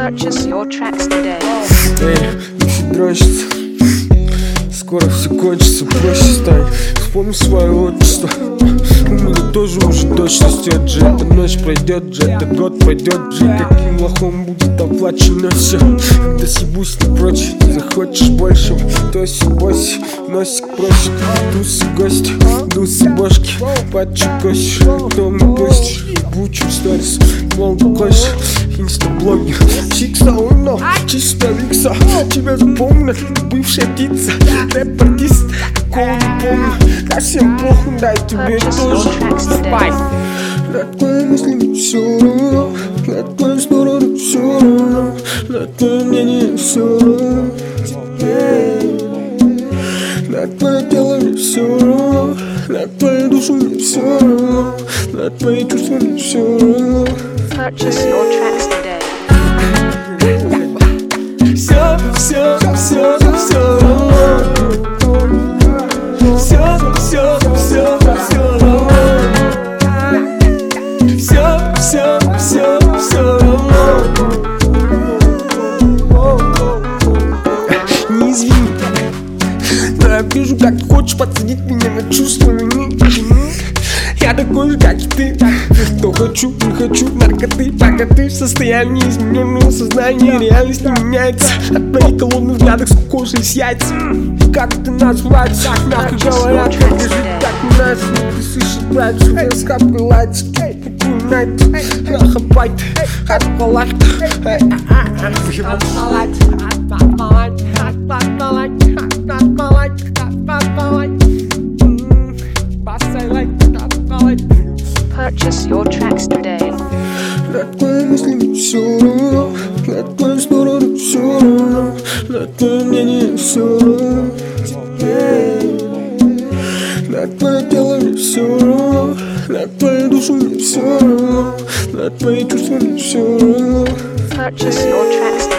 Purchase your tracks today. Не дрочится. Скоро все кончится, проще станет. Вспомни свое отчество. У меня тоже уже дочь растет же. Эта ночь пройдет же, этот год пройдет же. Каким лохом будет оплачено все. Когда съебусь не прочь, захочешь большего. Тоси-боси, носик проще. Тусы гости, дусы бошки. Подчекосишь, кто мы гости. Бучу сторис, волну косишь. Инстаблоги, чикса, уйно, чисто викса. Тебя запомнят, бывшая птица. Рэп-артист, такого не помню. Да всем похуй, дай тебе тоже. На твои мысли все равно, на твою сторону все равно, на твое мнение все равно. На твое тело мне все равно, на твою душу мне все равно, на твои чувства мне все равно. Purchase your tracks today. Все равно. Все равно. Не извини, но я вижу, как ты хочешь подсадить меня на чувства вины. Я такой же, как и ты. То хочу, не хочу, наркоты. Пока ты в состоянии измененного сознания, реальность не меняется. От твоих холодных взглядов с кожей с яйца. Как ты назвать? Мягко говоря, как жить, так не нас. Ты слышишь, брат, что скап пылается. Найт, хапайт, хатпалайт. Purchase your tracks today. На твои мысли все равно, на твою сторону все равно, на твое мнение все равно. На твое тело мне все равно, на твою душу мне все равно, на твои чувства мне все равно. Purchase your tracks today.